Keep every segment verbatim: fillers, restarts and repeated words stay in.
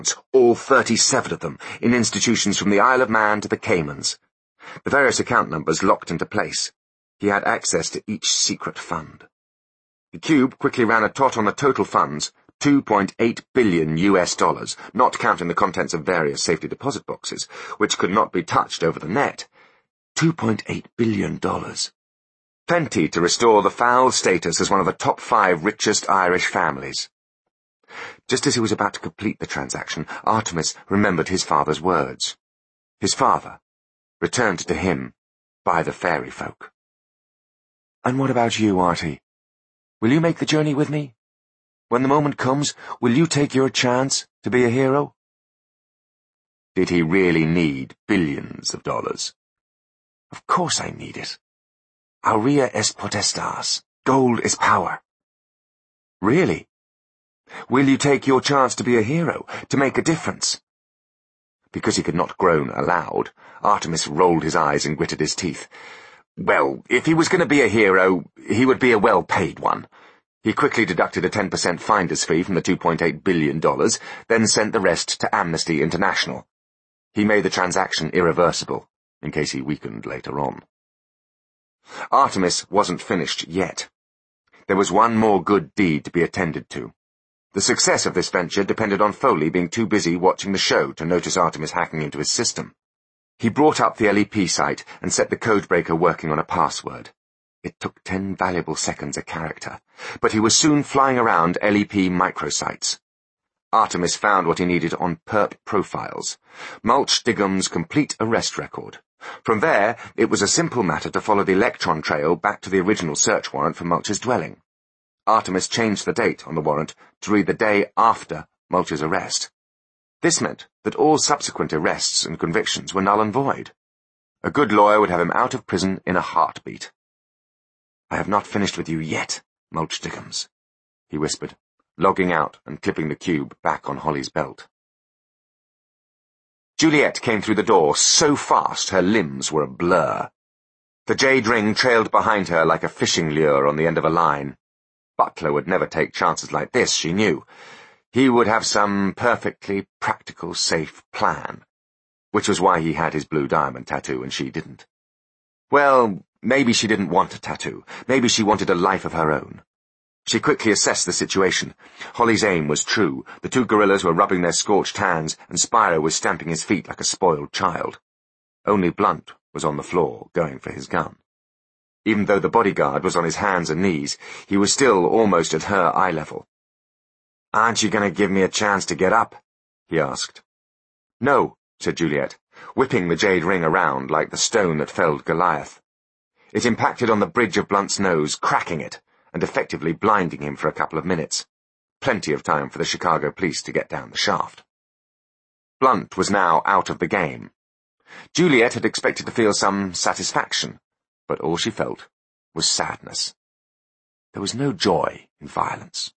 all thirty-seven of them, in institutions from the Isle of Man to the Caymans. The various account numbers locked into place. He had access to each secret fund. The Cube quickly ran a tot on the total funds, two point eight billion U S dollars, not counting the contents of various safety deposit boxes, which could not be touched over the net. two point eight billion dollars. Plenty to restore the foul status as one of the top five richest Irish families. Just as he was about to complete the transaction, Artemis remembered his father's words. His father, returned to him by the fairy folk. "And what about you, Artie? Will you make the journey with me? When the moment comes, will you take your chance to be a hero?" Did he really need billions of dollars? Of course I need it. Aurea est potestas. Gold is power. Really? Will you take your chance to be a hero, to make a difference? Because he could not groan aloud, Artemis rolled his eyes and gritted his teeth. Well, if he was going to be a hero, he would be a well-paid one. He quickly deducted a ten percent finder's fee from the two point eight billion dollars, then sent the rest to Amnesty International. He made the transaction irreversible, in case he weakened later on. Artemis wasn't finished yet. There was one more good deed to be attended to. The success of this venture depended on Foley being too busy watching the show to notice Artemis hacking into his system. He brought up the L E P site and set the codebreaker working on a password. It took ten valuable seconds a character, but he was soon flying around L E P microsites. Artemis found what he needed on Perp Profiles, Mulch Digham's complete arrest record. From there, it was a simple matter to follow the electron trail back to the original search warrant for Mulch's dwelling. Artemis changed the date on the warrant to read the day after Mulch's arrest. This meant that all subsequent arrests and convictions were null and void. A good lawyer would have him out of prison in a heartbeat. "I have not finished with you yet, Mulch Dighams," he whispered, logging out and clipping the cube back on Holly's belt. Juliet came through the door so fast her limbs were a blur. The jade ring trailed behind her like a fishing lure on the end of a line. Butler would never take chances like this, she knew. He would have some perfectly practical, safe plan, which was why he had his blue diamond tattoo and she didn't. Well, maybe she didn't want a tattoo. Maybe she wanted a life of her own. She quickly assessed the situation. Holly's aim was true. The two gorillas were rubbing their scorched hands, and Spyro was stamping his feet like a spoiled child. Only Blunt was on the floor, going for his gun. Even though the bodyguard was on his hands and knees, he was still almost at her eye level. "Aren't you going to give me a chance to get up?" he asked. "No," said Juliet, whipping the jade ring around like the stone that felled Goliath. It impacted on the bridge of Blunt's nose, cracking it, and effectively blinding him for a couple of minutes. Plenty of time for the Chicago police to get down the shaft. Blunt was now out of the game. Juliet had expected to feel some satisfaction, but all she felt was sadness. There was no joy in violence.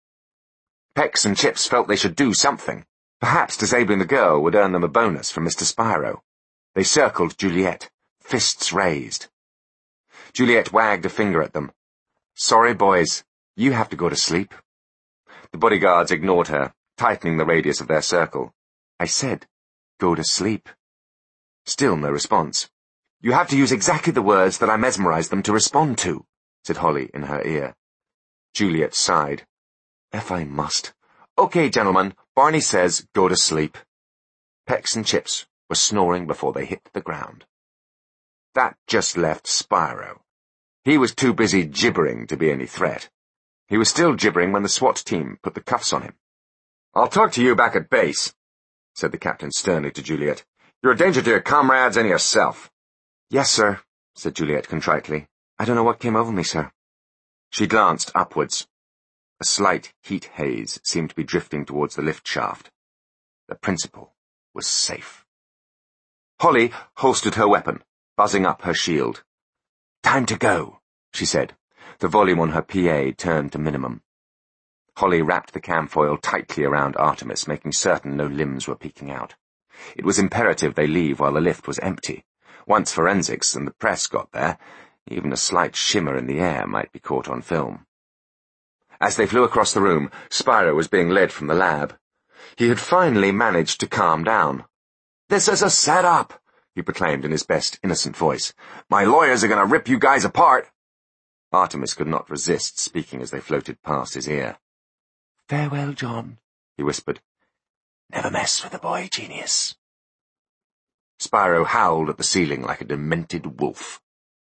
Pex and Chips felt they should do something. Perhaps disabling the girl would earn them a bonus from Mister Spyro. They circled Juliet, fists raised. Juliet wagged a finger at them. "Sorry, boys. You have to go to sleep." The bodyguards ignored her, tightening the radius of their circle. "I said, go to sleep." Still no response. "You have to use exactly the words that I mesmerized them to respond to," said Holly in her ear. Juliet sighed. "If I must. Okay, gentlemen, Barney says go to sleep." Pex and Chips were snoring before they hit the ground. That just left Spyro. He was too busy gibbering to be any threat. He was still gibbering when the SWAT team put the cuffs on him. "I'll talk to you back at base," said the captain sternly to Juliet. "You're a danger to your comrades and yourself." "Yes, sir," said Juliet contritely. "I don't know what came over me, sir." She glanced upwards. A slight heat haze seemed to be drifting towards the lift shaft. The principal was safe. Holly holstered her weapon, buzzing up her shield. "Time to go," she said. The volume on her P A turned to minimum. Holly wrapped the camfoil tightly around Artemis, making certain no limbs were peeking out. It was imperative they leave while the lift was empty. Once forensics and the press got there, even a slight shimmer in the air might be caught on film. As they flew across the room, Spyro was being led from the lab. He had finally managed to calm down. "This is a setup," he proclaimed in his best innocent voice. "My lawyers are going to rip you guys apart." Artemis could not resist speaking as they floated past his ear. "Farewell, John," he whispered. "Never mess with the boy genius." Spyro howled at the ceiling like a demented wolf.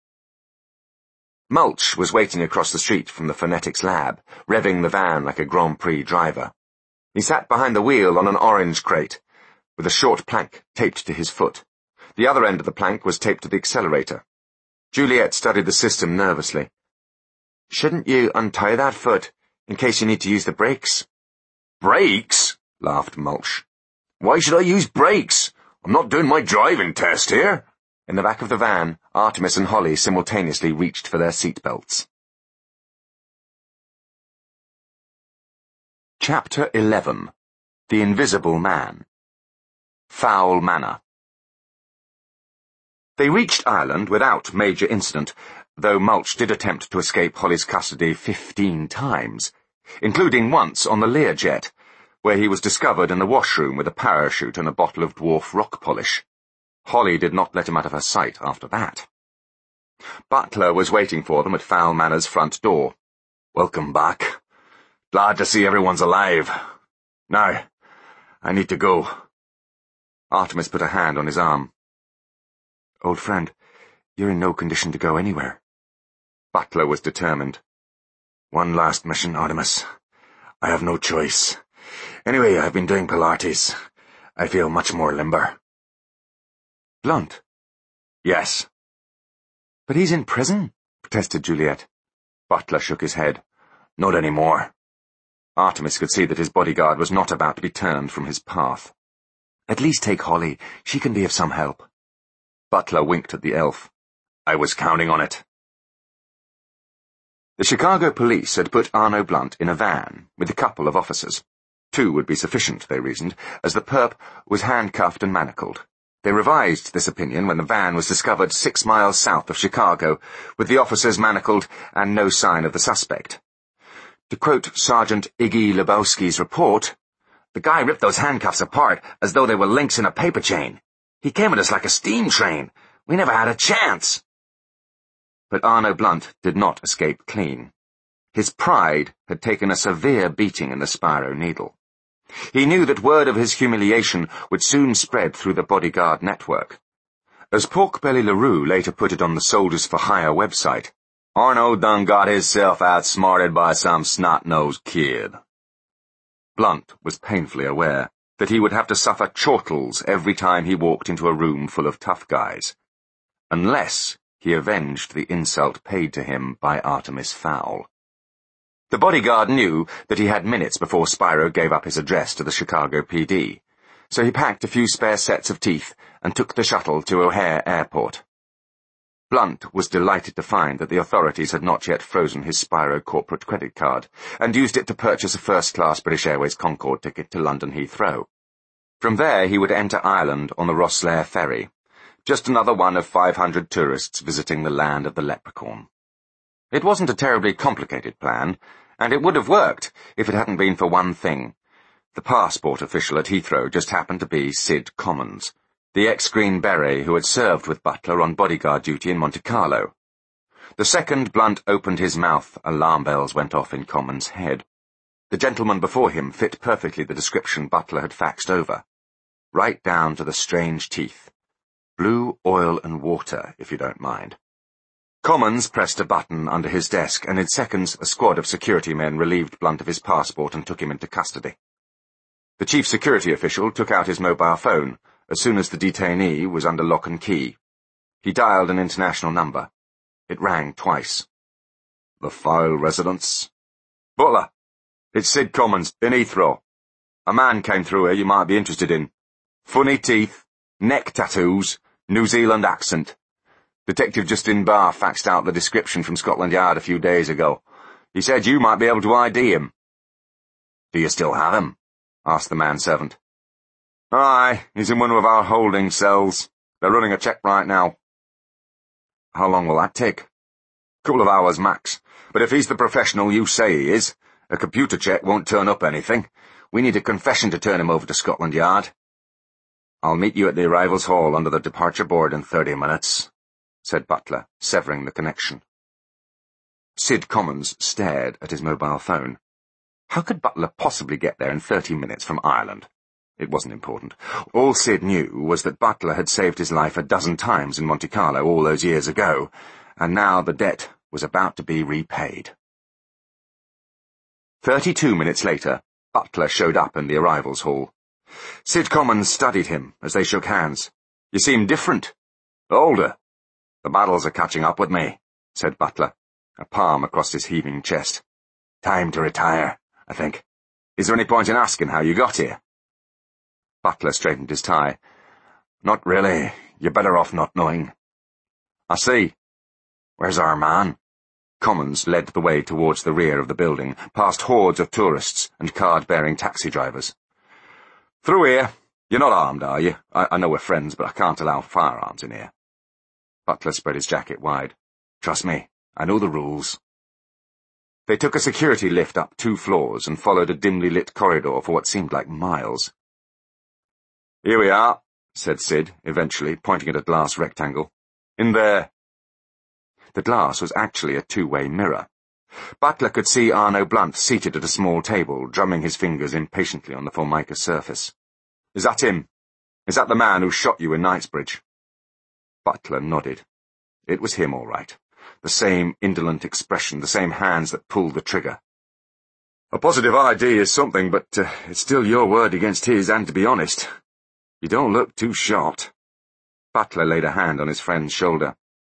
Mulch was waiting across the street from the phonetics lab, revving the van like a Grand Prix driver. He sat behind the wheel on an orange crate, with a short plank taped to his foot. The other end of the plank was taped to the accelerator. Juliet studied the system nervously. "Shouldn't you untie that foot, in case you need to use the brakes?" "Brakes?" laughed Mulch. "Why should I use brakes? I'm not doing my driving test here." In the back of the van, Artemis and Holly simultaneously reached for their seatbelts. Chapter eleven. The Invisible Man. Foul Manor. They reached Ireland without major incident, though Mulch did attempt to escape Holly's custody fifteen times, including once on the Learjet, where he was discovered in the washroom with a parachute and a bottle of dwarf rock polish. Holly did not let him out of her sight after that. Butler was waiting for them at Foul Manor's front door. "Welcome back. Glad to see everyone's alive. Now, I need to go." Artemis put a hand on his arm. "Old friend, you're in no condition to go anywhere." Butler was determined. "One last mission, Artemis. I have no choice. Anyway, I've been doing Pilates. I feel much more limber." "Blunt?" "Yes." "But he's in prison," protested Juliet. Butler shook his head. "Not anymore." Artemis could see that his bodyguard was not about to be turned from his path. "At least take Holly. She can be of some help." Butler winked at the elf. "I was counting on it." The Chicago police had put Arno Blunt in a van with a couple of officers. Two would be sufficient, they reasoned, as the perp was handcuffed and manacled. They revised this opinion when the van was discovered six miles south of Chicago, with the officers manacled and no sign of the suspect. To quote Sergeant Iggy Lebowski's report, "The guy ripped those handcuffs apart as though they were links in a paper chain. He came at us like a steam train. We never had a chance." But Arno Blunt did not escape clean. His pride had taken a severe beating in the Spyro Needle. He knew that word of his humiliation would soon spread through the bodyguard network. As Porkbelly LaRue later put it on the Soldiers for Hire website, "Arno done got hisself outsmarted by some snot-nosed kid." Blunt was painfully aware that he would have to suffer chortles every time he walked into a room full of tough guys, unless he avenged the insult paid to him by Artemis Fowl. The bodyguard knew that he had minutes before Spyro gave up his address to the Chicago P D, so he packed a few spare sets of teeth and took the shuttle to O'Hare Airport. Blunt was delighted to find that the authorities had not yet frozen his Spyro corporate credit card, and used it to purchase a first-class British Airways Concorde ticket to London Heathrow. From there he would enter Ireland on the Rosslare ferry, just another one of five hundred tourists visiting the land of the leprechaun. It wasn't a terribly complicated plan, and it would have worked if it hadn't been for one thing. The passport official at Heathrow just happened to be Sid Commons, the ex-Green Beret who had served with Butler on bodyguard duty in Monte Carlo. The second Blunt opened his mouth, alarm bells went off in Commons' head. The gentleman before him fit perfectly the description Butler had faxed over, right down to the strange teeth. Blue oil and water, if you don't mind. Commons pressed a button under his desk, and in seconds a squad of security men relieved Blunt of his passport and took him into custody. The chief security official took out his mobile phone as soon as the detainee was under lock and key. He dialed an international number. It rang twice. "The Fowl residence?" "Butler, it's Sid Commons, in Heathrow. A man came through here you might be interested in. Funny teeth, neck tattoos, New Zealand accent. Detective Justin Barr faxed out the description from Scotland Yard a few days ago. He said you might be able to I D him." "Do you still have him?" asked the manservant. "Aye, he's in one of our holding cells. They're running a check right now." "How long will that take?" "Couple of hours max. But if he's the professional you say he is, a computer check won't turn up anything. We need a confession to turn him over to Scotland Yard. I'll meet you at the arrivals hall under the departure board in thirty minutes, said Butler, severing the connection. Sid Commons stared at his mobile phone. How could Butler possibly get there in thirty minutes from Ireland? It wasn't important. All Sid knew was that Butler had saved his life a dozen times in Monte Carlo all those years ago, and now the debt was about to be repaid. Thirty-two minutes later, Butler showed up in the arrivals hall. Sid Commons studied him as they shook hands. You seem different. Older. The battles are catching up with me, said Butler, a palm across his heaving chest. Time to retire, I think. Is there any point in asking how you got here? Butler straightened his tie. Not really. You're better off not knowing. I see. Where's our man? Commons led the way towards the rear of the building, past hordes of tourists and card-bearing taxi drivers. Through here. You're not armed, are you? I, I know we're friends, but I can't allow firearms in here. Butler spread his jacket wide. Trust me, I know the rules. They took a security lift up two floors and followed a dimly lit corridor for what seemed like miles. Here we are, said Sid, eventually, pointing at a glass rectangle. In there. The glass was actually a two-way mirror. Butler could see Arno Blunt seated at a small table, drumming his fingers impatiently on the formica surface. Is that him? Is that the man who shot you in Knightsbridge? Butler nodded. It was him, all right. The same indolent expression, the same hands that pulled the trigger. A positive I D is something, but uh, it's still your word against his, and to be honest, you don't look too shocked. Butler laid a hand on his friend's shoulder.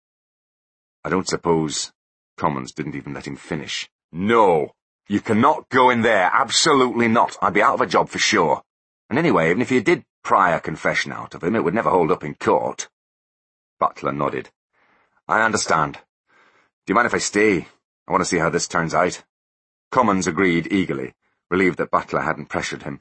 I don't suppose... Commons didn't even let him finish. No, you cannot go in there, absolutely not. I'd be out of a job for sure. And anyway, even if you did pry a confession out of him, it would never hold up in court. Butler nodded. I understand. Do you mind if I stay? I want to see how this turns out. Commons agreed eagerly, relieved that Butler hadn't pressured him.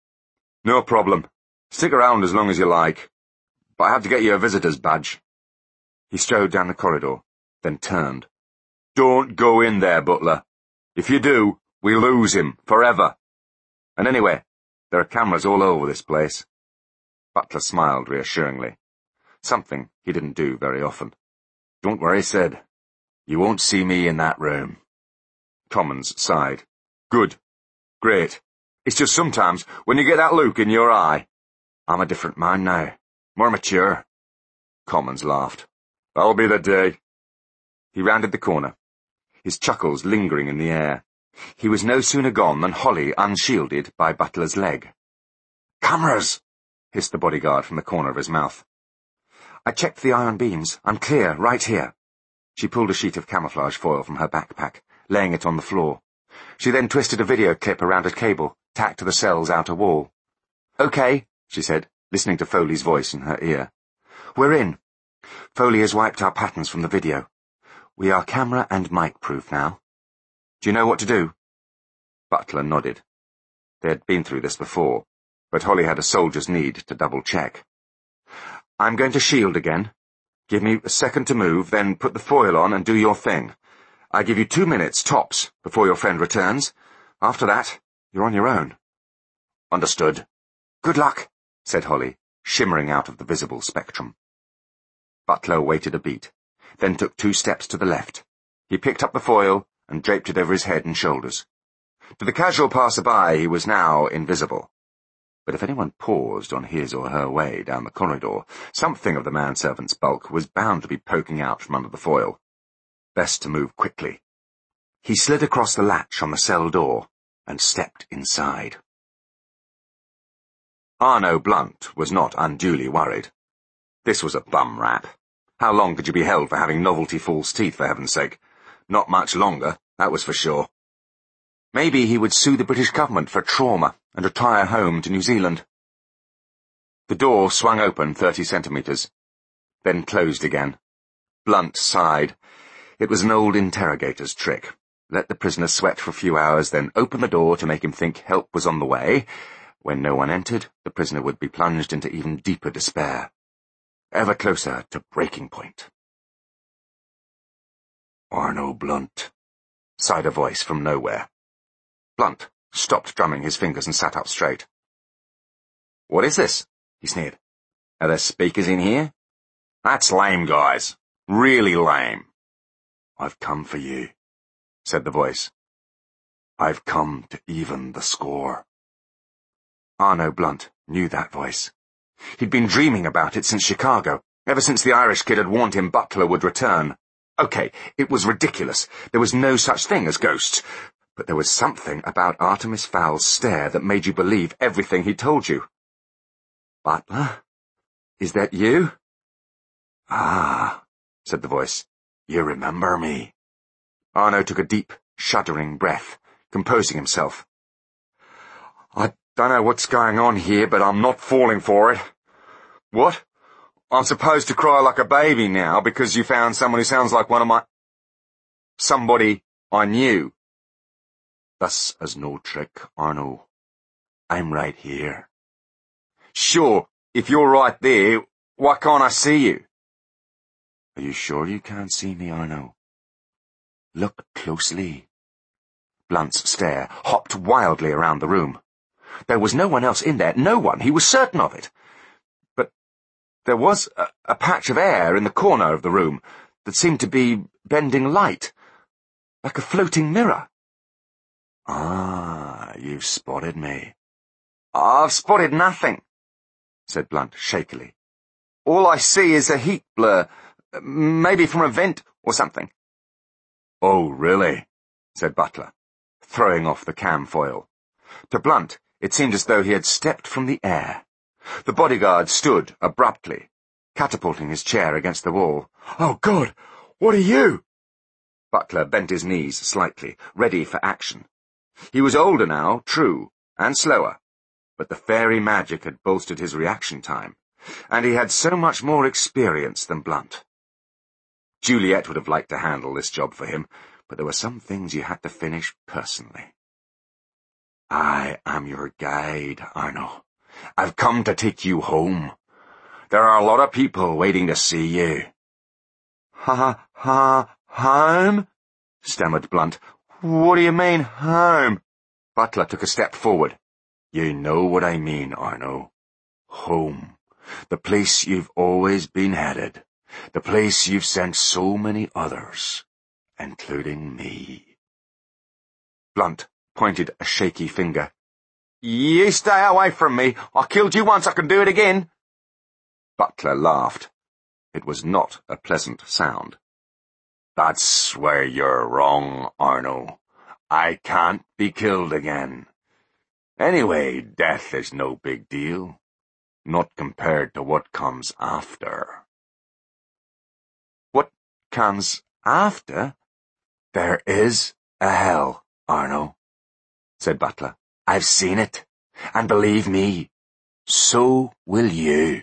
No problem. Stick around as long as you like. But I have to get you a visitor's badge. He strode down the corridor, then turned. Don't go in there, Butler. If you do, we lose him, forever. And anyway, there are cameras all over this place. Butler smiled reassuringly. Something he didn't do very often. Don't worry, Sid. You won't see me in that room. Commons sighed. Good. Great. It's just sometimes, when you get that look in your eye... I'm a different man now. More mature. Commons laughed. That'll be the day. He rounded the corner, his chuckles lingering in the air. He was no sooner gone than Holly unshielded by Butler's leg. Cameras! Hissed the bodyguard from the corner of his mouth. I checked the ion beams. I'm clear, right here. She pulled a sheet of camouflage foil from her backpack, laying it on the floor. She then twisted a video clip around a cable, tacked to the cell's outer wall. Okay, she said, listening to Foley's voice in her ear. We're in. Foley has wiped our patterns from the video. We are camera and mic-proof now. Do you know what to do? Butler nodded. They had been through this before, but Holly had a soldier's need to double-check. I'm going to shield again. Give me a second to move, then put the foil on and do your thing. I give you two minutes, tops, before your friend returns. After that, you're on your own. Understood. Good luck, said Holly, shimmering out of the visible spectrum. Butler waited a beat, then took two steps to the left. He picked up the foil and draped it over his head and shoulders. To the casual passer-by, he was now invisible. But if anyone paused on his or her way down the corridor, something of the manservant's bulk was bound to be poking out from under the foil. Best to move quickly. He slid across the latch on the cell door and stepped inside. Arno Blunt was not unduly worried. This was a bum rap. How long could you be held for having novelty false teeth, for heaven's sake? Not much longer, that was for sure. Maybe he would sue the British government for trauma and retire home to New Zealand. The door swung open thirty centimetres, then closed again. Blunt sighed. It was an old interrogator's trick. Let the prisoner sweat for a few hours, then open the door to make him think help was on the way. When no one entered, the prisoner would be plunged into even deeper despair. Ever closer to breaking point. Arno Blunt, sighed a voice from nowhere. Blunt stopped drumming his fingers and sat up straight. "What is this?" he sneered. "Are there speakers in here?" "That's lame, guys. Really lame." "I've come for you," said the voice. "I've come to even the score." Arno Blunt knew that voice. He'd been dreaming about it since Chicago, ever since the Irish kid had warned him Butler would return. Okay, it was ridiculous. There was no such thing as ghosts. But there was something about Artemis Fowl's stare that made you believe everything he told you. "Butler? Is that you?" "Ah," said the voice. "You remember me?" Arno took a deep, shuddering breath, composing himself. "I don't know what's going on here, but I'm not falling for it. What? I'm supposed to cry like a baby now because you found someone who sounds like one of my... somebody I knew." "This is no trick, Arno. I'm right here." "Sure, if you're right there, why can't I see you?" "Are you sure you can't see me, Arno? Look closely." Blunt's stare hopped wildly around the room. There was no one else in there, no one, he was certain of it. But there was a, a patch of air in the corner of the room that seemed to be bending light, like a floating mirror. "Ah, you've spotted me." "I've spotted nothing," said Blunt shakily. "All I see is a heat blur, maybe from a vent or something." "Oh, really?" said Butler, throwing off the cam foil. To Blunt, it seemed as though he had stepped from the air. The bodyguard stood abruptly, catapulting his chair against the wall. "Oh, God! What are you?" Butler bent his knees slightly, ready for action. He was older now, true, and slower, but the fairy magic had bolstered his reaction time, and he had so much more experience than Blunt. Juliet would have liked to handle this job for him, but there were some things you had to finish personally. "I am your guide, Arno. I've come to take you home. There are a lot of people waiting to see you." "Ha, ha, home?" stammered Blunt. "What do you mean, home?" Butler took a step forward. "You know what I mean, Arno. Home. The place you've always been headed. The place you've sent so many others, including me." Blunt pointed a shaky finger. "You stay away from me. I killed you once, I can do it again." Butler laughed. It was not a pleasant sound. "That's where you're wrong, Arno. I can't be killed again. Anyway, death is no big deal. Not compared to what comes after." "What comes after?" "There is a hell, Arno," said Butler. "I've seen it, and believe me, so will you."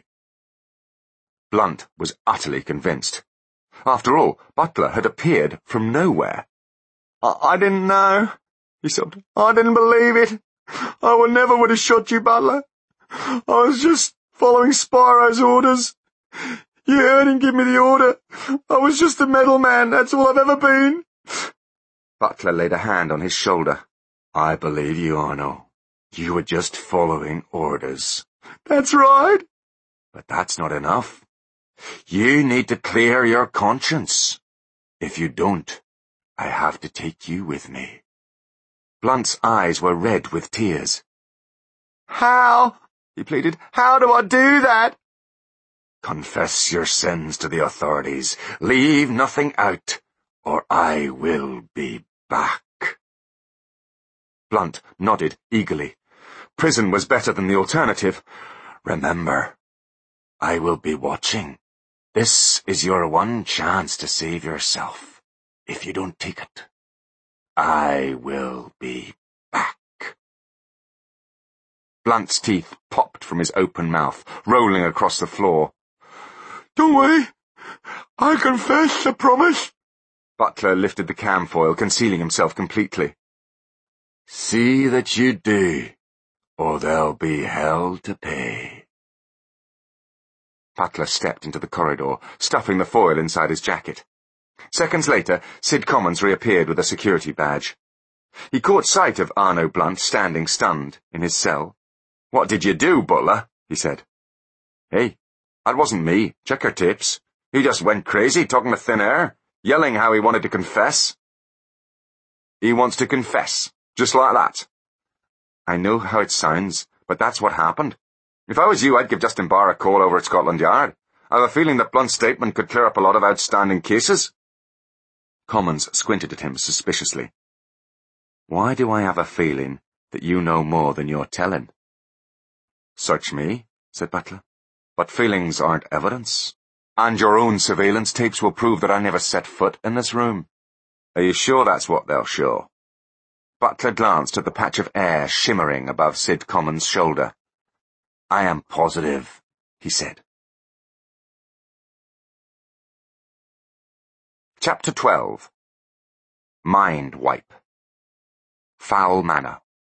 Blunt was utterly convinced. After all, Butler had appeared from nowhere. I, I didn't know," he sobbed. "I didn't believe it. I would never would have shot you, Butler. I was just following Spyro's orders. You heard him give me the order. I was just a metal man, that's all I've ever been." Butler laid a hand on his shoulder. "I believe you, Arno. You were just following orders." "That's right." "But that's not enough. You need to clear your conscience. If you don't, I have to take you with me." Blunt's eyes were red with tears. "How?" he pleaded. "How do I do that?" "Confess your sins to the authorities. Leave nothing out, or I will be back." Blunt nodded eagerly. Prison was better than the alternative. "Remember, I will be watching. This is your one chance to save yourself. If you don't take it, I will be back." Blunt's teeth popped from his open mouth, rolling across the floor. "Don't worry. I confess, I promise." Butler lifted the cam foil, concealing himself completely. "See that you do, or there'll be hell to pay." Butler stepped into the corridor, stuffing the foil inside his jacket. Seconds later, Sid Commons reappeared with a security badge. He caught sight of Arno Blunt standing stunned in his cell. "What did you do, butler?" he said. "Hey, that wasn't me. Check your tapes. He just went crazy, talking to thin air, yelling how he wanted to confess." "He wants to confess, just like that." "I know how it sounds, but that's what happened. If I was you, I'd give Justin Barr a call over at Scotland Yard. I have a feeling that Blunt's statement could clear up a lot of outstanding cases." Commons squinted at him suspiciously. "Why do I have a feeling that you know more than you're telling?" "Search me," said Butler. "But feelings aren't evidence. And your own surveillance tapes will prove that I never set foot in this room." "Are you sure that's what they'll show?" Butler glanced at the patch of air shimmering above Sid Commons' shoulder. "I am positive," he said. Chapter twelve. Mind Wipe. Foul Manor.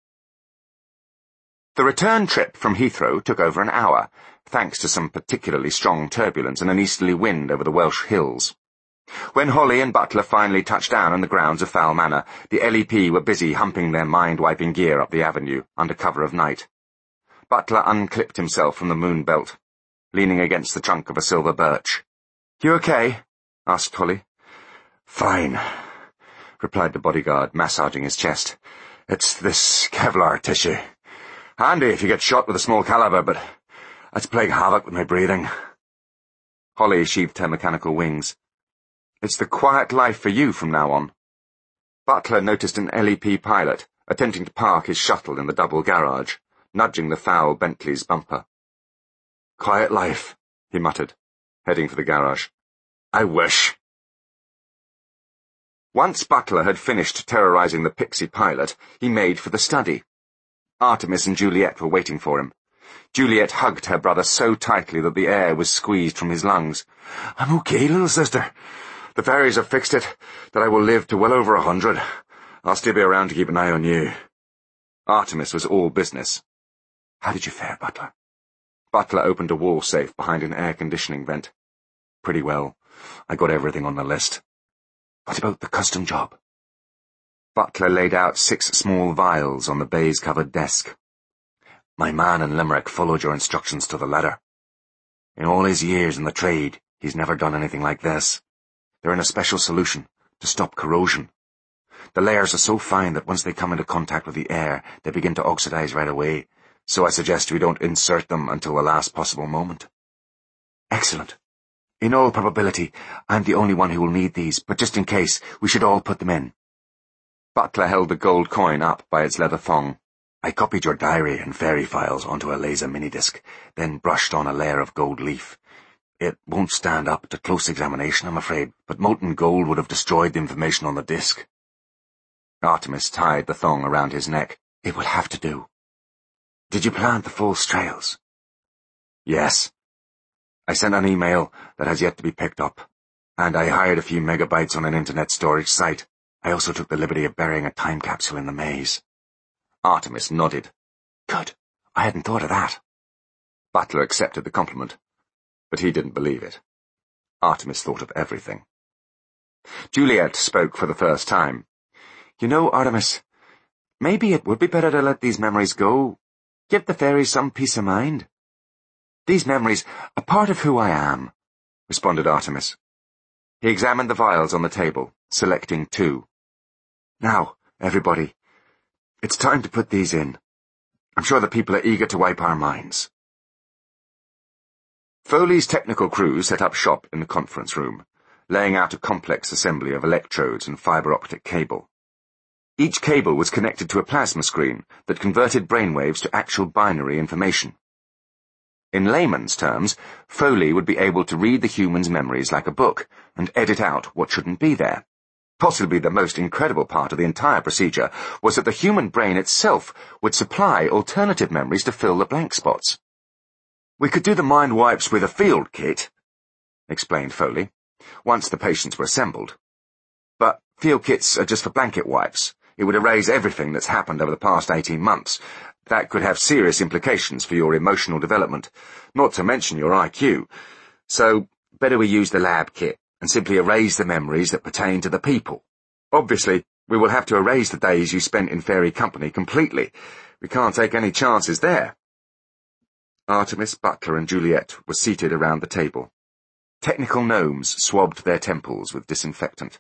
The return trip from Heathrow took over an hour, thanks to some particularly strong turbulence and an easterly wind over the Welsh hills. When Holly and Butler finally touched down on the grounds of Foul Manor, the L E P were busy humping their mind-wiping gear up the avenue under cover of night. Butler unclipped himself from the moon belt, leaning against the trunk of a silver birch. "You okay?" asked Holly. "Fine," replied the bodyguard, massaging his chest. "It's this Kevlar tissue. Handy if you get shot with a small caliber, but that's playing havoc with my breathing." Holly sheathed her mechanical wings. "It's the quiet life for you from now on." Butler noticed an L E P pilot attempting to park his shuttle in the double garage, nudging the foul Bentley's bumper. "Quiet life," he muttered, heading for the garage. "I wish." Once Butler had finished terrorizing the pixie pilot, he made for the study. Artemis and Juliet were waiting for him. Juliet hugged her brother so tightly that the air was squeezed from his lungs. "I'm okay, little sister. The fairies have fixed it, that I will live to well over a hundred. I'll still be around to keep an eye on you." Artemis was all business. "How did you fare, Butler?" Butler opened a wall safe behind an air-conditioning vent. "Pretty well. I got everything on the list." "What about the custom job?" Butler laid out six small vials on the baize-covered desk. "My man in Limerick followed your instructions to the letter. In all his years in the trade, he's never done anything like this. They're in a special solution to stop corrosion. The layers are so fine that once they come into contact with the air, they begin to oxidize right away, so I suggest we don't insert them until the last possible moment." "Excellent. In all probability, I'm the only one who will need these, but just in case, we should all put them in." Butler held the gold coin up by its leather thong. "I copied your diary and fairy files onto a laser minidisc, then brushed on a layer of gold leaf. It won't stand up to close examination, I'm afraid, but molten gold would have destroyed the information on the disc." Artemis tied the thong around his neck. "It will have to do. Did you plant the false trails?" "Yes. I sent an email that has yet to be picked up, and I hired a few megabytes on an internet storage site. I also took the liberty of burying a time capsule in the maze." Artemis nodded. "Good. I hadn't thought of that." Butler accepted the compliment, but he didn't believe it. Artemis thought of everything. Juliet spoke for the first time. "You know, Artemis, maybe it would be better to let these memories go. Give the fairies some peace of mind." "These memories are part of who I am," responded Artemis. He examined the vials on the table, selecting two. "Now, everybody, it's time to put these in. I'm sure the people are eager to wipe our minds." Foley's technical crew set up shop in the conference room, laying out a complex assembly of electrodes and fiber-optic cable. Each cable was connected to a plasma screen that converted brainwaves to actual binary information. In layman's terms, Foley would be able to read the human's memories like a book and edit out what shouldn't be there. Possibly the most incredible part of the entire procedure was that the human brain itself would supply alternative memories to fill the blank spots. "We could do the mind wipes with a field kit," explained Foley, once the patients were assembled. "But field kits are just for blanket wipes. It would erase everything that's happened over the past eighteen months. That could have serious implications for your emotional development, not to mention your I Q. So, better we use the lab kit and simply erase the memories that pertain to the people. Obviously, We will have to erase the days you spent in fairy company completely. We can't take any chances there. Artemis, Butler, and Juliet were seated around the table. Technical gnomes swabbed their temples with disinfectant.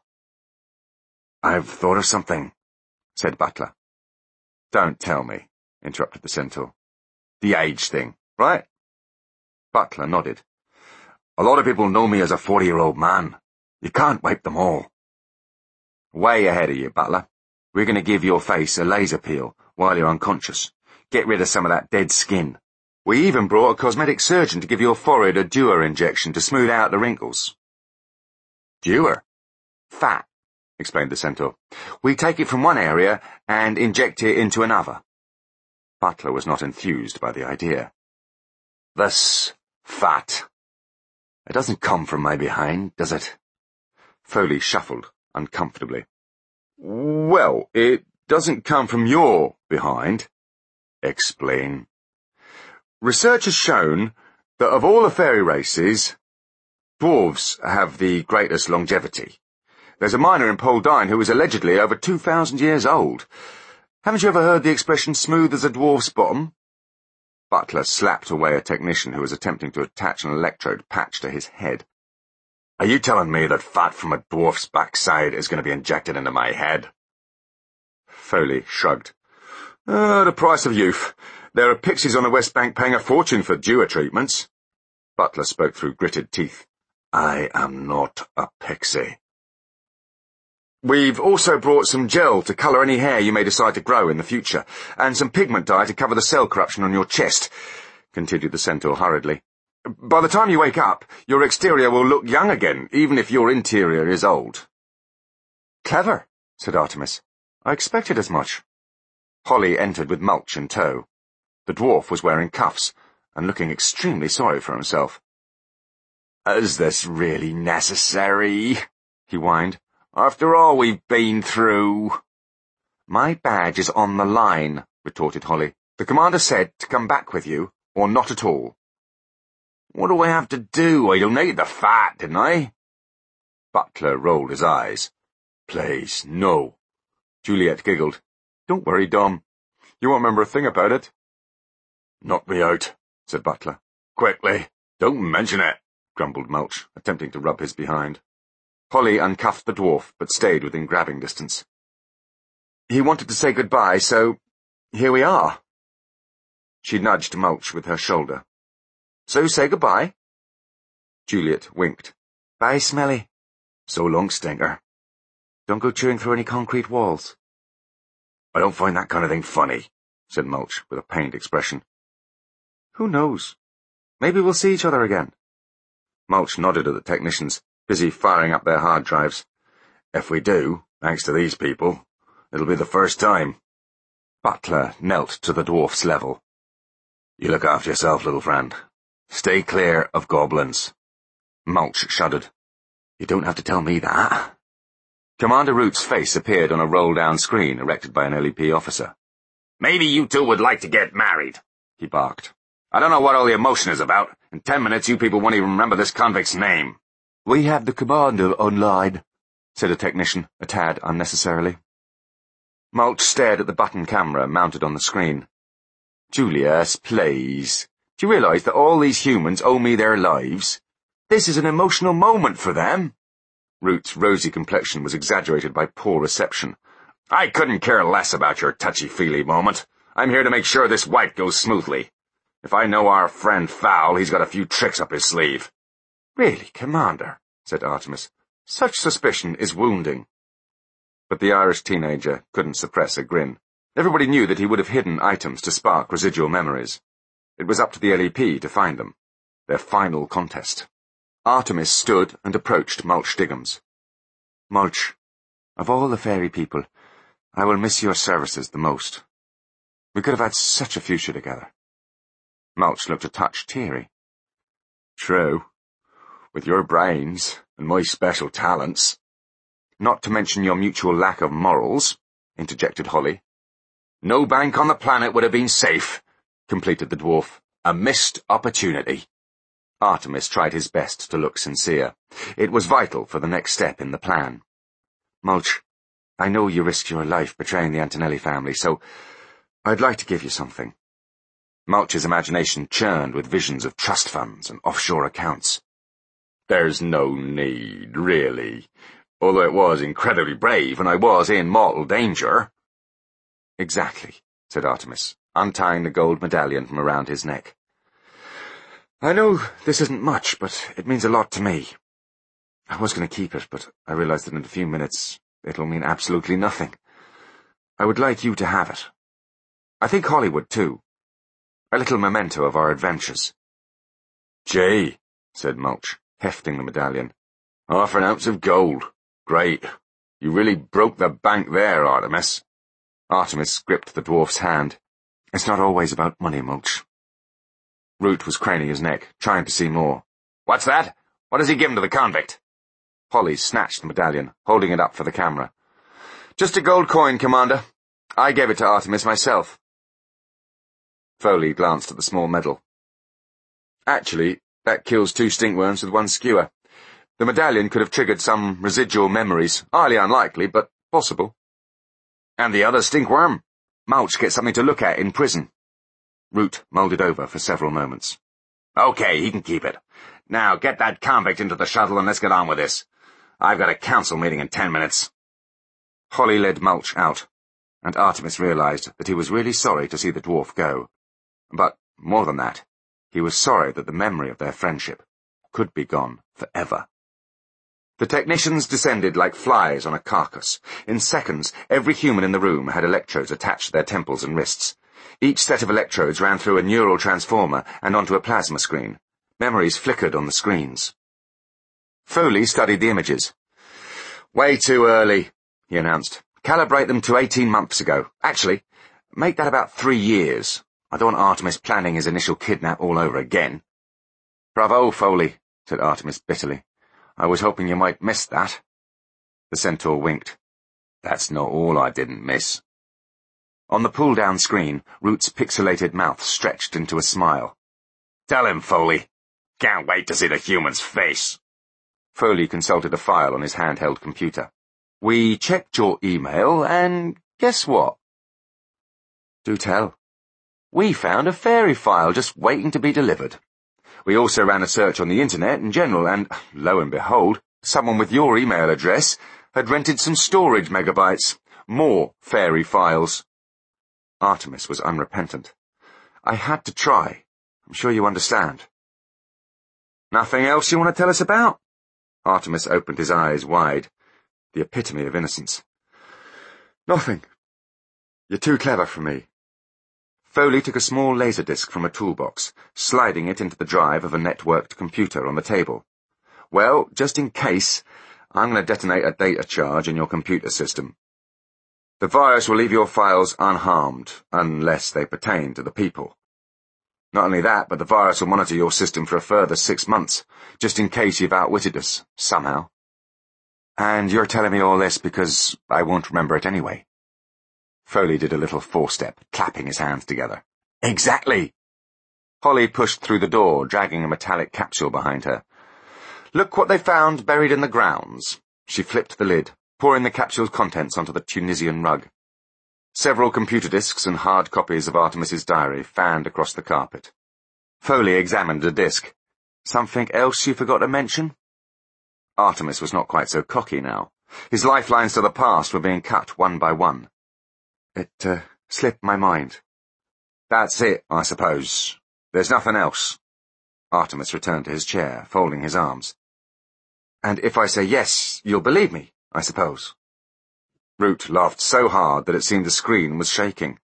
"I've thought of something," said Butler. "Don't tell me," interrupted the centaur. "The age thing, right?" Butler nodded. "A lot of people know me as a forty-year-old man. You can't wipe them all." "Way ahead of you, Butler. We're going to give your face a laser peel while you're unconscious. Get rid of some of that dead skin. We even brought a cosmetic surgeon to give your forehead a Dewar injection to smooth out the wrinkles." "Dewar?" "Fat," explained the centaur. "We take it from one area and inject it into another." Butler was not enthused by the idea. "This fat. It doesn't come from my behind, does it?" Foley shuffled uncomfortably. "Well, it doesn't come from your behind." "Explain." "Research has shown that of all the fairy races, dwarves have the greatest longevity. There's a miner in Poldine who is allegedly over two thousand years old. Haven't you ever heard the expression smooth as a dwarf's bottom?" Butler slapped away a technician who was attempting to attach an electrode patch to his head. "Are you telling me that fat from a dwarf's backside is going to be injected into my head?" Foley shrugged. Uh, the price of youth. There are pixies on the West Bank paying a fortune for Dewar treatments." Butler spoke through gritted teeth. "I am not a pixie." "We've also brought some gel to colour any hair you may decide to grow in the future, and some pigment dye to cover the cell corruption on your chest," continued the centaur hurriedly. "By the time you wake up, your exterior will look young again, even if your interior is old." "Clever," said Artemis. "I expected as much." Holly entered with Mulch in tow. The dwarf was wearing cuffs and looking extremely sorry for himself. "Is this really necessary?" he whined. "After all we've been through." "My badge is on the line," retorted Holly. "The commander said to come back with you, or not at all." "What do I have to do? I donated the fat, didn't I?" Butler rolled his eyes. "Please, no." Juliet giggled. "Don't worry, Dom. You won't remember a thing about it." "Knock me out," said Butler. "Quickly. Don't mention it," grumbled Mulch, attempting to rub his behind. Holly uncuffed the dwarf, but stayed within grabbing distance. "He wanted to say goodbye, so here we are." She nudged Mulch with her shoulder. "So say goodbye." Juliet winked. "Bye, Smelly." "So long, Stinker." "Don't go chewing through any concrete walls." "I don't find that kind of thing funny," said Mulch with a pained expression. "Who knows? Maybe we'll see each other again." Mulch nodded at the technicians, busy firing up their hard drives. "If we do, thanks to these people, it'll be the first time." Butler knelt to the dwarf's level. "You look after yourself, little friend. Stay clear of goblins." Mulch shuddered. "You don't have to tell me that." Commander Root's face appeared on a roll-down screen erected by an L E P officer. "Maybe you two would like to get married," he barked. "I don't know what all the emotion is about. In ten minutes you people won't even remember this convict's name." "We have the commander online," said a technician, a tad unnecessarily. Mulch stared at the button camera mounted on the screen. "Julius, please. Do you realize that all these humans owe me their lives? This is an emotional moment for them." Root's rosy complexion was exaggerated by poor reception. "I couldn't care less about your touchy-feely moment. I'm here to make sure this wipe goes smoothly. If I know our friend foul, he's got a few tricks up his sleeve." "Really, Commander," said Artemis, "such suspicion is wounding." But the Irish teenager couldn't suppress a grin. Everybody knew that he would have hidden items to spark residual memories. It was up to the L E P to find them. Their final contest. Artemis stood and approached Mulch Diggums. "Mulch, of all the fairy people, I will miss your services the most. We could have had such a future together." Mulch looked a touch teary. "True. With your brains and my special talents." "Not to mention your mutual lack of morals," interjected Holly. "No bank on the planet would have been safe," completed the dwarf. "A missed opportunity." Artemis tried his best to look sincere. It was vital for the next step in the plan. "Mulch, I know you risked your life betraying the Antonelli family, so I'd like to give you something. Mulch's imagination churned with visions of trust funds and offshore accounts. There's no need, really. Although it was incredibly brave and I was in mortal danger. Exactly, said Artemis, untying the gold medallion from around his neck. I know this isn't much, but it means a lot to me. I was going to keep it, but I realized that in a few minutes it'll mean absolutely nothing. I would like you to have it. I think Holly would too. A little memento of our adventures. Gee, said Mulch, hefting the medallion. Half an ounce of gold. Great. You really broke the bank there, Artemis. Artemis gripped the dwarf's hand. It's not always about money, Mulch. Root was craning his neck, trying to see more. What's that? What has he given to the convict? Holly snatched the medallion, holding it up for the camera. Just a gold coin, Commander. I gave it to Artemis myself. Foley glanced at the small medal. Actually, that kills two stinkworms with one skewer. The medallion could have triggered some residual memories, highly unlikely, but possible. And the other stinkworm? Mulch gets something to look at in prison. Root mulled it over for several moments. Okay, he can keep it. Now get that convict into the shuttle and let's get on with this. I've got a council meeting in ten minutes. Holly led Mulch out, and Artemis realized that he was really sorry to see the dwarf go. But, more than that, he was sorry that the memory of their friendship could be gone forever. The technicians descended like flies on a carcass. In seconds, every human in the room had electrodes attached to their temples and wrists. Each set of electrodes ran through a neural transformer and onto a plasma screen. Memories flickered on the screens. Foley studied the images. Way too early, he announced. Calibrate them to eighteen months ago. Actually, make that about three years. I don't want Artemis planning his initial kidnap all over again. Bravo, Foley, said Artemis bitterly. I was hoping you might miss that. The centaur winked. That's not all I didn't miss. On the pull-down screen, Root's pixelated mouth stretched into a smile. Tell him, Foley. Can't wait to see the human's face. Foley consulted a file on his handheld computer. We checked your email, and guess what? Do tell. We found a fairy file just waiting to be delivered. We also ran a search on the internet in general, and, lo and behold, someone with your email address had rented some storage megabytes. More fairy files. Artemis was unrepentant. I had to try. I'm sure you understand. Nothing else you want to tell us about? Artemis opened his eyes wide, the epitome of innocence. Nothing. You're too clever for me. Foley took a small laser disc from a toolbox, sliding it into the drive of a networked computer on the table. Well, just in case, I'm going to detonate a data charge in your computer system. The virus will leave your files unharmed, unless they pertain to the people. Not only that, but the virus will monitor your system for a further six months, just in case you've outwitted us, somehow. And you're telling me all this because I won't remember it anyway. Foley did a little four-step, clapping his hands together. Exactly! Holly pushed through the door, dragging a metallic capsule behind her. Look what they found buried in the grounds. She flipped the lid, pouring the capsule's contents onto the Tunisian rug. Several computer disks and hard copies of Artemis's diary fanned across the carpet. Foley examined the disk. Something else you forgot to mention? Artemis was not quite so cocky now. His lifelines to the past were being cut one by one. It, uh, slipped my mind. That's it, I suppose. There's nothing else. Artemis returned to his chair, folding his arms. And if I say yes, you'll believe me, I suppose. Root laughed so hard that it seemed the screen was shaking.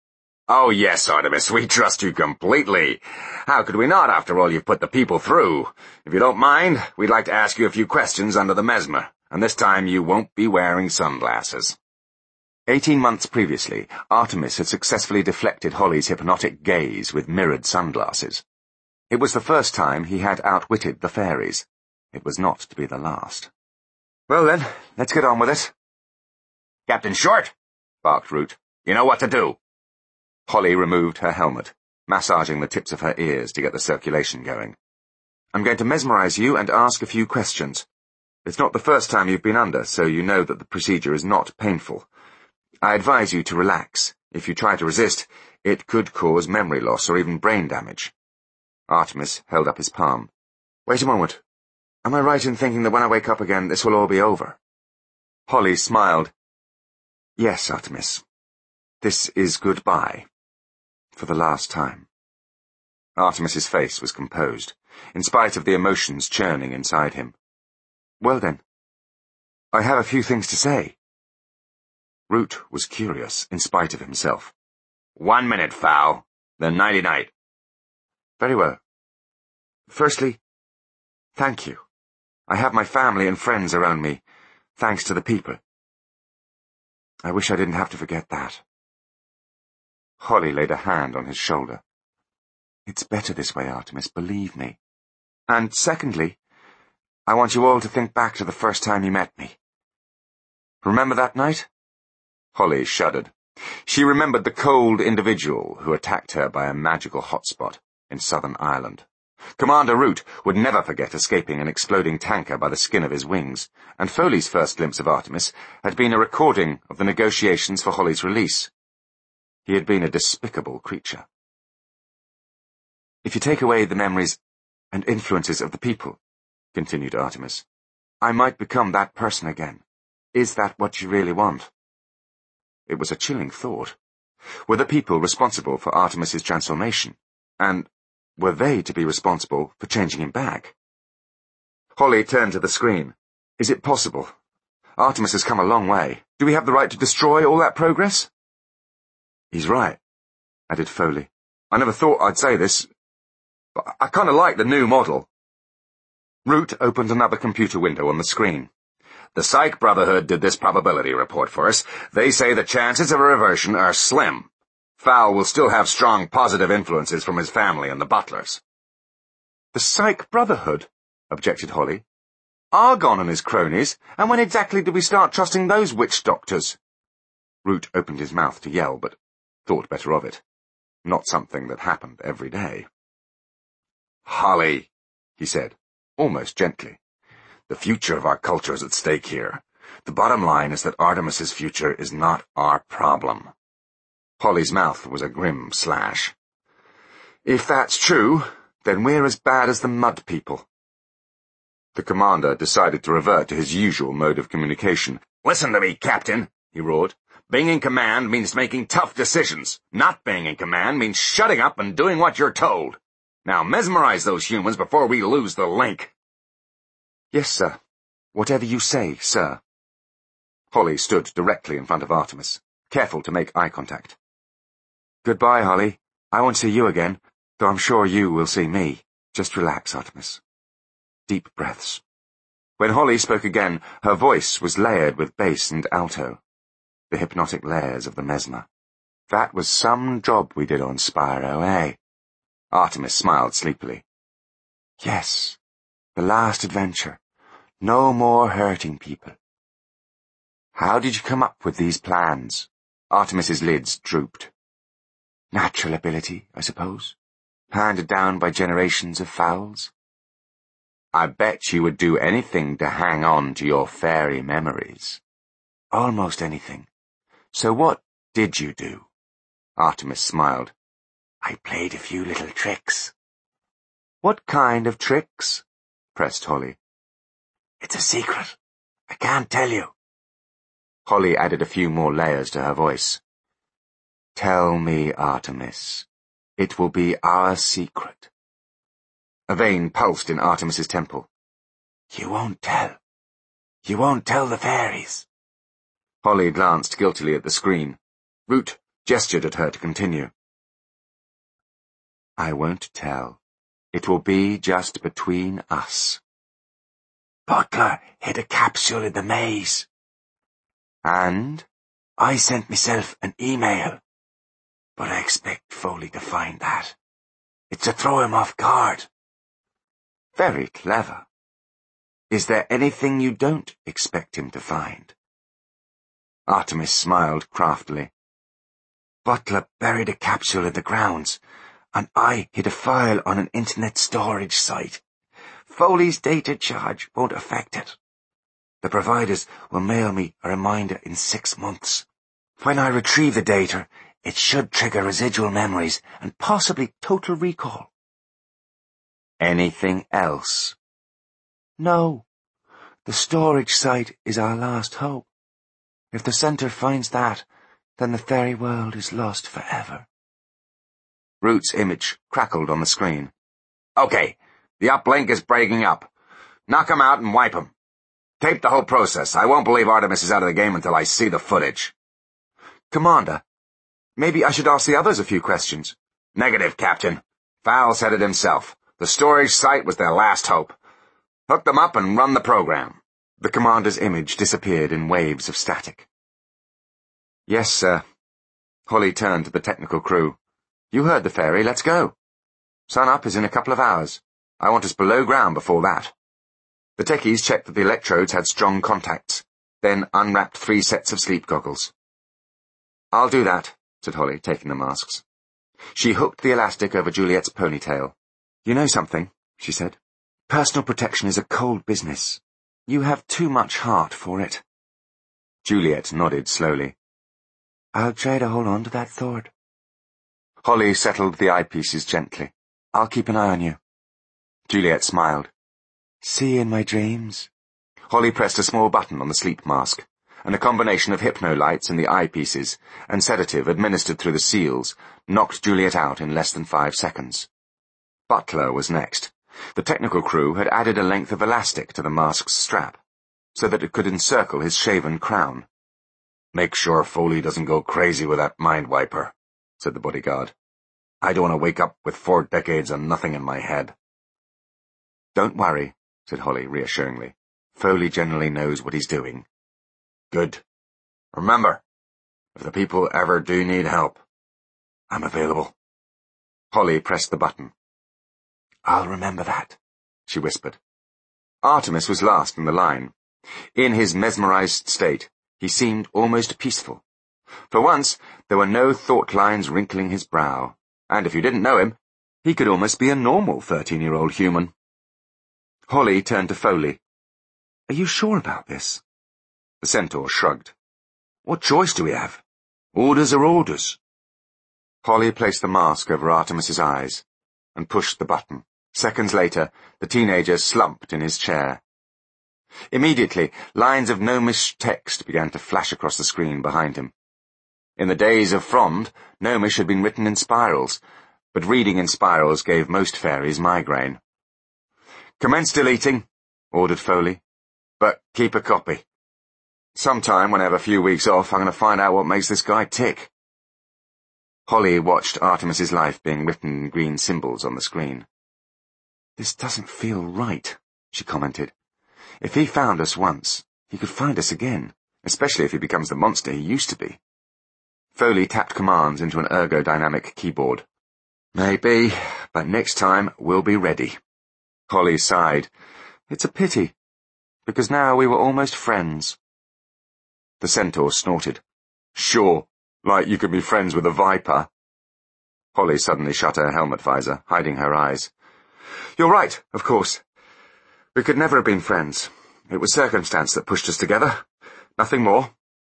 Oh yes, Artemis, we trust you completely. How could we not, after all you've put the people through? If you don't mind, we'd like to ask you a few questions under the mesmer, and this time you won't be wearing sunglasses. Eighteen months previously, Artemis had successfully deflected Holly's hypnotic gaze with mirrored sunglasses. It was the first time he had outwitted the fairies. It was not to be the last. Well then, let's get on with it. Captain Short, barked Root, you know what to do. Holly removed her helmet, massaging the tips of her ears to get the circulation going. I'm going to mesmerize you and ask a few questions. It's not the first time you've been under, so you know that the procedure is not painful. I advise you to relax. If you try to resist, it could cause memory loss or even brain damage. Artemis held up his palm. Wait a moment. Am I right in thinking that when I wake up again, this will all be over? Holly smiled. Yes, Artemis. This is goodbye. For the last time. Artemis's face was composed, in spite of the emotions churning inside him. Well then, I have a few things to say. Root was curious, in spite of himself. One minute, Fowl. Then nighty-night. Very well. Firstly, thank you. I have my family and friends around me, thanks to the people. I wish I didn't have to forget that. Holly laid a hand on his shoulder. It's better this way, Artemis, believe me. And secondly, I want you all to think back to the first time you met me. Remember that night? Holly shuddered. She remembered the cold individual who attacked her by a magical hotspot in southern Ireland. Commander Root would never forget escaping an exploding tanker by the skin of his wings, and Foley's first glimpse of Artemis had been a recording of the negotiations for Holly's release. He had been a despicable creature. If you take away the memories and influences of the people, continued Artemis, I might become that person again. Is that what you really want? It was a chilling thought. Were the people responsible for Artemis's transformation? And were they to be responsible for changing him back? Holly turned to the screen. Is it possible? Artemis has come a long way. Do we have the right to destroy all that progress? He's right, added Foley. I never thought I'd say this, but I kind of like the new model. Root opened another computer window on the screen. The Psych Brotherhood did this probability report for us. They say the chances of a reversion are slim. Fowl will still have strong positive influences from his family and the Butlers. The Psych Brotherhood? Objected Holly. Argon and his cronies, and when exactly did we start trusting those witch doctors? Root opened his mouth to yell, but thought better of it. Not something that happened every day. Holly, he said, almost gently. The future of our culture is at stake here. The bottom line is that Artemis's future is not our problem. Holly's mouth was a grim slash. If that's true, then we're as bad as the mud people. The commander decided to revert to his usual mode of communication. Listen to me, Captain, he roared. Being in command means making tough decisions. Not being in command means shutting up and doing what you're told. Now mesmerize those humans before we lose the link. Yes, sir. Whatever you say, sir. Holly stood directly in front of Artemis, careful to make eye contact. Goodbye, Holly. I won't see you again, though I'm sure you will see me. Just relax, Artemis. Deep breaths. When Holly spoke again, her voice was layered with bass and alto, the hypnotic layers of the mesmer. That was some job we did on Spyro, eh? Artemis smiled sleepily. Yes, the last adventure. No more hurting people. How did you come up with these plans? Artemis's lids drooped. Natural ability, I suppose, handed down by generations of fowls. I bet you would do anything to hang on to your fairy memories. Almost anything. So what did you do? Artemis smiled. I played a few little tricks. What kind of tricks? Pressed Holly. It's a secret. I can't tell you. Holly added a few more layers to her voice. Tell me, Artemis. It will be our secret. A vein pulsed in Artemis's temple. You won't tell. You won't tell the fairies. Holly glanced guiltily at the screen. Root gestured at her to continue. I won't tell. It will be just between us. Butler hid a capsule in the maze. And? I sent myself an email. But I expect Foley to find that. It's to throw him off guard. Very clever. Is there anything you don't expect him to find? Artemis smiled craftily. Butler buried a capsule in the grounds, and I hid a file on an internet storage site. Foley's data charge won't affect it. The providers will mail me a reminder in six months. When I retrieve the data, it should trigger residual memories and possibly total recall. Anything else? No. The storage site is our last hope. If the Centre finds that, then the fairy world is lost forever. Root's image crackled on the screen. Okay, the uplink is breaking up. Knock him out and wipe him. Tape the whole process. I won't believe Artemis is out of the game until I see the footage. Commander, maybe I should ask the others a few questions. Negative, Captain. Fowl said it himself. The storage site was their last hope. Hook them up and run the program. The commander's image disappeared in waves of static. Yes, sir. Holly turned to the technical crew. You heard the fairy, let's go. Sun-up is in a couple of hours. I want us below ground before that. The techies checked that the electrodes had strong contacts, then unwrapped three sets of sleep goggles. I'll do that, said Holly, taking the masks. She hooked the elastic over Juliet's ponytail. You know something, she said. Personal protection is a cold business. You have too much heart for it. Juliet nodded slowly. I'll try to hold on to that thought. Holly settled the eyepieces gently. I'll keep an eye on you. Juliet smiled. See you in my dreams. Holly pressed a small button on the sleep mask, and a combination of hypno-lights in the eyepieces and sedative administered through the seals knocked Juliet out in less than five seconds. Butler was next. The technical crew had added a length of elastic to the mask's strap, so that it could encircle his shaven crown. Make sure Foley doesn't go crazy with that mind wiper, said the bodyguard. I don't want to wake up with four decades and nothing in my head. Don't worry, said Holly reassuringly. Foley generally knows what he's doing. Good. Remember, if the people ever do need help, I'm available. Holly pressed the button. I'll remember that, she whispered. Artemis was last in the line. In his mesmerized state, he seemed almost peaceful. For once, there were no thought lines wrinkling his brow, and if you didn't know him, he could almost be a normal thirteen-year-old human. Holly turned to Foley. Are you sure about this? The centaur shrugged. What choice do we have? Orders are orders. Holly placed the mask over Artemis's eyes and pushed the button. Seconds later, the teenager slumped in his chair. Immediately, lines of gnomish text began to flash across the screen behind him. In the days of Frond, gnomish had been written in spirals, but reading in spirals gave most fairies migraine. Commence deleting, ordered Foley, but keep a copy. Sometime when I have a few weeks off, I'm going to find out what makes this guy tick. Holly watched Artemis's life being written in green symbols on the screen. This doesn't feel right, she commented. If he found us once, he could find us again, especially if he becomes the monster he used to be. Foley tapped commands into an ergodynamic keyboard. Maybe, but next time we'll be ready. Holly sighed. It's a pity, because now we were almost friends. The centaur snorted. Sure, like you could be friends with a viper. Holly suddenly shut her helmet visor, hiding her eyes. You're right, of course. We could never have been friends. It was circumstance that pushed us together. Nothing more.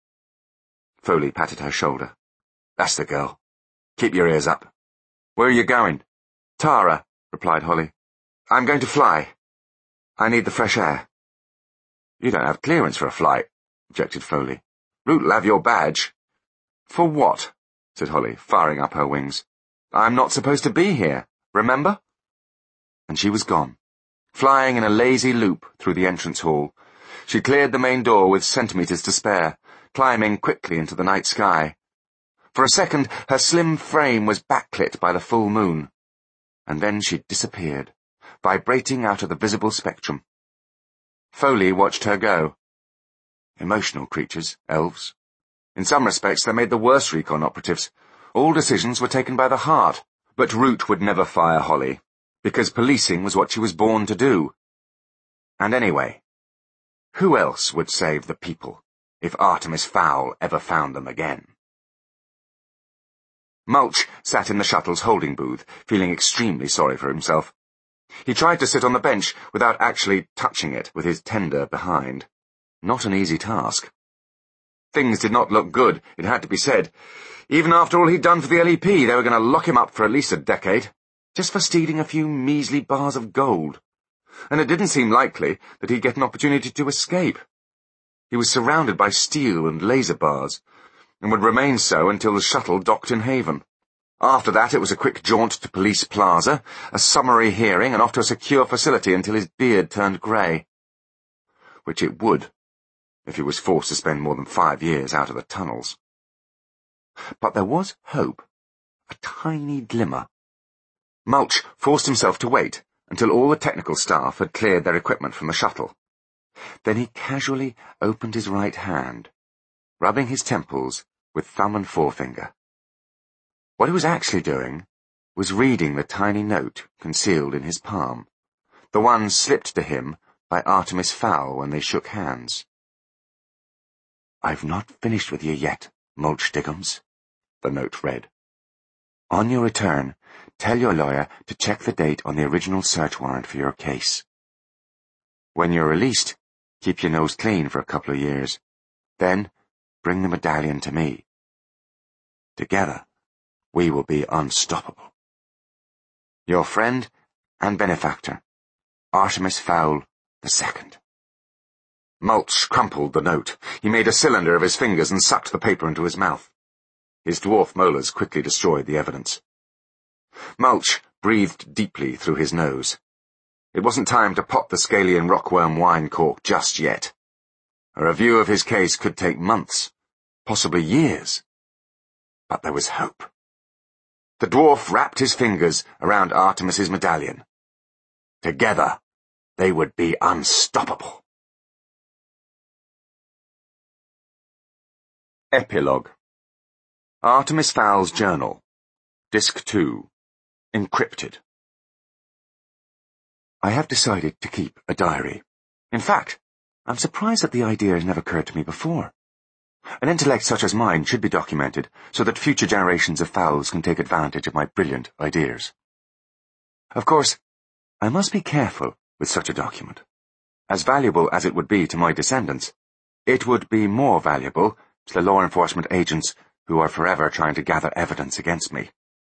Foley patted her shoulder. That's the girl. Keep your ears up. Where are you going? Tara, replied Holly. I'm going to fly. I need the fresh air. You don't have clearance for a flight, objected Foley. Root'll have your badge. For what? Said Holly, firing up her wings. I'm not supposed to be here, remember? And she was gone, flying in a lazy loop through the entrance hall. She cleared the main door with centimetres to spare, climbing quickly into the night sky. For a second, her slim frame was backlit by the full moon, and then she disappeared, vibrating out of the visible spectrum. Foley watched her go. Emotional creatures, elves. In some respects, they made the worst recon operatives. All decisions were taken by the heart, but Root would never fire Holly, because policing was what she was born to do. And anyway, who else would save the people if Artemis Fowl ever found them again? Mulch sat in the shuttle's holding booth, feeling extremely sorry for himself. He tried to sit on the bench without actually touching it with his tender behind. Not an easy task. Things did not look good, it had to be said. Even after all he'd done for the L E P, they were going to lock him up for at least a decade, just for stealing a few measly bars of gold. And it didn't seem likely that he'd get an opportunity to escape. He was surrounded by steel and laser bars, and would remain so until the shuttle docked in Haven. After that, it was a quick jaunt to Police Plaza, a summary hearing, and off to a secure facility until his beard turned grey. Which it would, if he was forced to spend more than five years out of the tunnels. But there was hope, a tiny glimmer. Mulch forced himself to wait until all the technical staff had cleared their equipment from the shuttle. Then he casually opened his right hand, rubbing his temples with thumb and forefinger. What he was actually doing was reading the tiny note concealed in his palm, the one slipped to him by Artemis Fowl when they shook hands. "I've not finished with you yet, Mulch Diggums," the note read. "On your return, tell your lawyer to check the date on the original search warrant for your case. When you're released, keep your nose clean for a couple of years. Then, bring the medallion to me. Together, we will be unstoppable. Your friend and benefactor, Artemis Fowl the Second." Mulch crumpled the note. He made a cylinder of his fingers and sucked the paper into his mouth. His dwarf molars quickly destroyed the evidence. Mulch breathed deeply through his nose. It wasn't time to pop the Scalian rockworm wine cork just yet. A review of his case could take months, possibly years. But there was hope. The dwarf wrapped his fingers around Artemis's medallion. Together, they would be unstoppable. Epilogue. Artemis Fowl's Journal. Disc two. Encrypted. I have decided to keep a diary. In fact, I'm surprised that the idea has never occurred to me before. An intellect such as mine should be documented so that future generations of fowls can take advantage of my brilliant ideas. Of course, I must be careful with such a document. As valuable as it would be to my descendants, it would be more valuable to the law enforcement agents who are forever trying to gather evidence against me.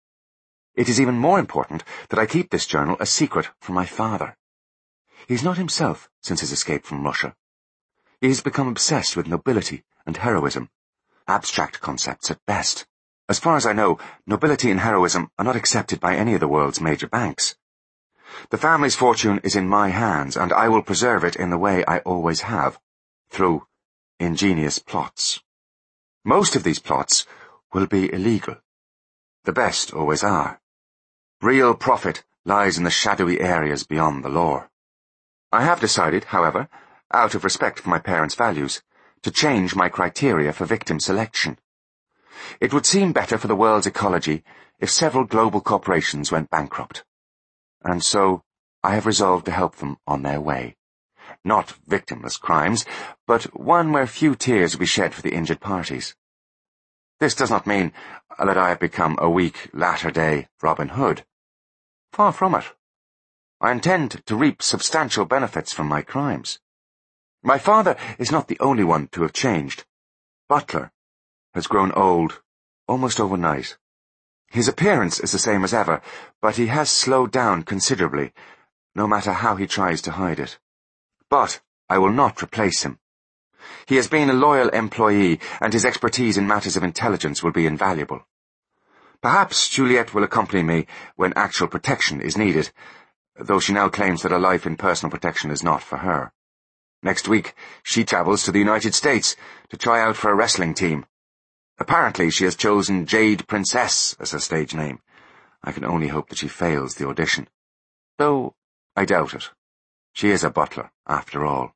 It is even more important that I keep this journal a secret from my father. He is not himself since his escape from Russia. He has become obsessed with nobility and heroism, abstract concepts at best. As far as I know, nobility and heroism are not accepted by any of the world's major banks. The family's fortune is in my hands, and I will preserve it in the way I always have, through ingenious plots. Most of these plots will be illegal. The best always are. Real profit lies in the shadowy areas beyond the law. I have decided, however, out of respect for my parents' values, to change my criteria for victim selection. It would seem better for the world's ecology if several global corporations went bankrupt. And so I have resolved to help them on their way. Not victimless crimes, but one where few tears will be shed for the injured parties. This does not mean that I have become a weak, latter-day Robin Hood. Far from it. I intend to reap substantial benefits from my crimes. My father is not the only one to have changed. Butler has grown old almost overnight. His appearance is the same as ever, but he has slowed down considerably, no matter how he tries to hide it. But I will not replace him. He has been a loyal employee, and his expertise in matters of intelligence will be invaluable. Perhaps Juliet will accompany me when actual protection is needed, though she now claims that a life in personal protection is not for her. Next week, she travels to the United States to try out for a wrestling team. Apparently, she has chosen Jade Princess as her stage name. I can only hope that she fails the audition. Though I doubt it. She is a butler, after all.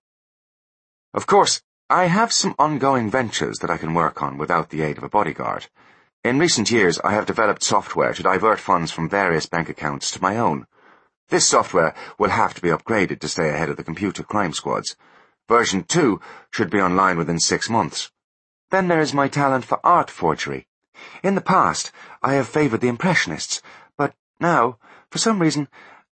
Of course, I have some ongoing ventures that I can work on without the aid of a bodyguard. In recent years, I have developed software to divert funds from various bank accounts to my own. This software will have to be upgraded to stay ahead of the computer crime squads. Version two should be online within six months. Then there is my talent for art forgery. In the past, I have favored the Impressionists, but now, for some reason,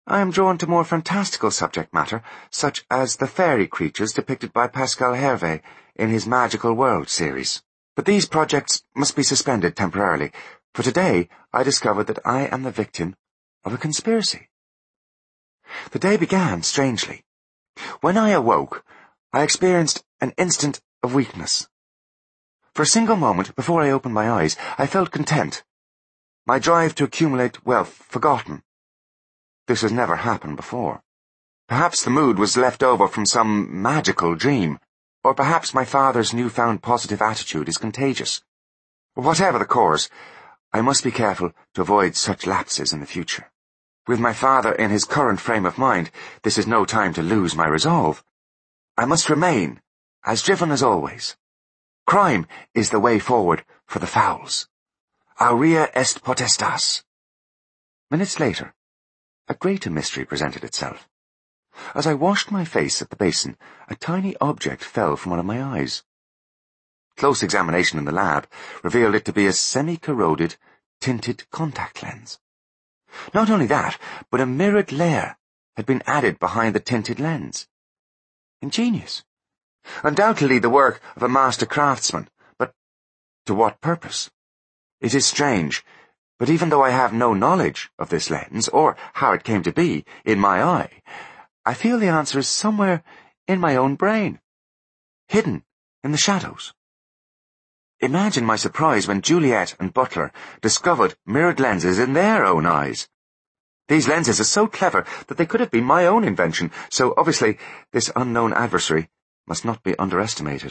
I am drawn to more fantastical subject matter, such as the fairy creatures depicted by Pascal Hervé in his Magical World series. But these projects must be suspended temporarily, for today I discovered that I am the victim of a conspiracy. The day began strangely. When I awoke, I experienced an instant of weakness. For a single moment before I opened my eyes, I felt content, my drive to accumulate wealth forgotten. This has never happened before. Perhaps the mood was left over from some magical dream, or perhaps my father's newfound positive attitude is contagious. Whatever the cause, I must be careful to avoid such lapses in the future. With my father in his current frame of mind, this is no time to lose my resolve. I must remain as driven as always. Crime is the way forward for the fowls. Aurea est potestas. Minutes later, a greater mystery presented itself. As I washed my face at the basin, a tiny object fell from one of my eyes. Close examination in the lab revealed it to be a semi-corroded, tinted contact lens. Not only that, but a mirrored layer had been added behind the tinted lens. Ingenious. Undoubtedly the work of a master craftsman, but to what purpose? It is strange, but even though I have no knowledge of this lens, or how it came to be in my eye, I feel the answer is somewhere in my own brain, hidden in the shadows. Imagine my surprise when Juliet and Butler discovered mirrored lenses in their own eyes. These lenses are so clever that they could have been my own invention, so obviously this unknown adversary must not be underestimated.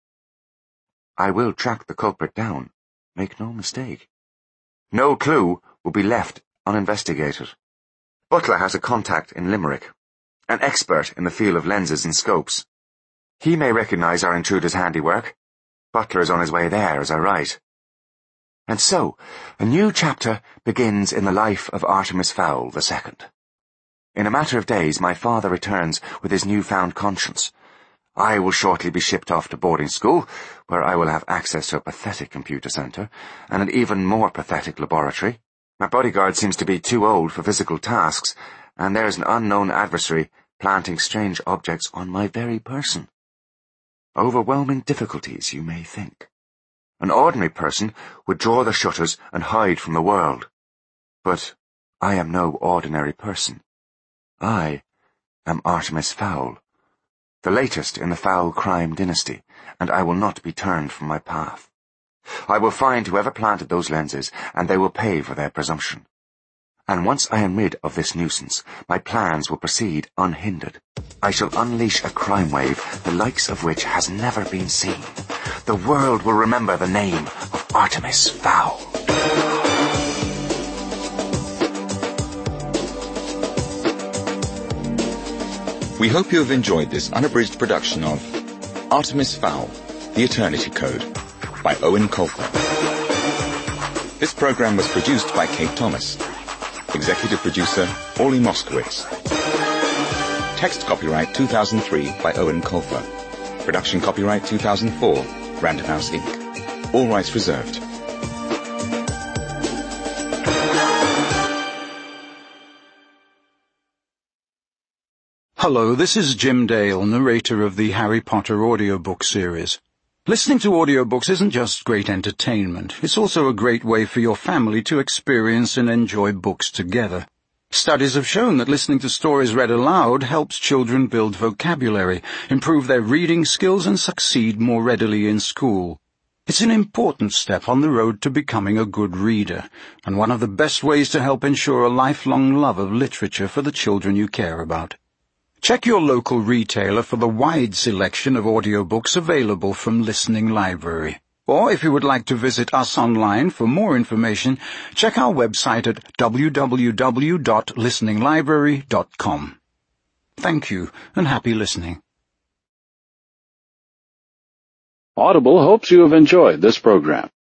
I will track the culprit down, make no mistake. No clue will be left uninvestigated. Butler has a contact in Limerick, an expert in the field of lenses and scopes. He may recognize our intruder's handiwork. Butler is on his way there as I write. And so, a new chapter begins in the life of Artemis Fowl the Second. In a matter of days, my father returns with his newfound conscience. I will shortly be shipped off to boarding school, where I will have access to a pathetic computer centre and an even more pathetic laboratory. My bodyguard seems to be too old for physical tasks, and there is an unknown adversary planting strange objects on my very person. Overwhelming difficulties, you may think. An ordinary person would draw the shutters and hide from the world. But I am no ordinary person. I am Artemis Fowl, the latest in the foul crime dynasty, and I will not be turned from my path. I will find whoever planted those lenses, and they will pay for their presumption. And once I am rid of this nuisance, my plans will proceed unhindered. I shall unleash a crime wave, the likes of which has never been seen. The world will remember the name of Artemis Fowl. We hope you have enjoyed this unabridged production of Artemis Fowl, The Eternity Code, by Owen Colfer. This program was produced by Kate Thomas. Executive producer, Orly Moskowitz. Text copyright two thousand three by Owen Colfer. Production copyright two thousand four, Random House Incorporated. All rights reserved. Hello, this is Jim Dale, narrator of the Harry Potter audiobook series. Listening to audiobooks isn't just great entertainment, it's also a great way for your family to experience and enjoy books together. Studies have shown that listening to stories read aloud helps children build vocabulary, improve their reading skills, and succeed more readily in school. It's an important step on the road to becoming a good reader, and one of the best ways to help ensure a lifelong love of literature for the children you care about. Check your local retailer for the wide selection of audiobooks available from Listening Library. Or if you would like to visit us online for more information, check our website at w w w dot listening library dot com. Thank you, and happy listening. Audible hopes you have enjoyed this program.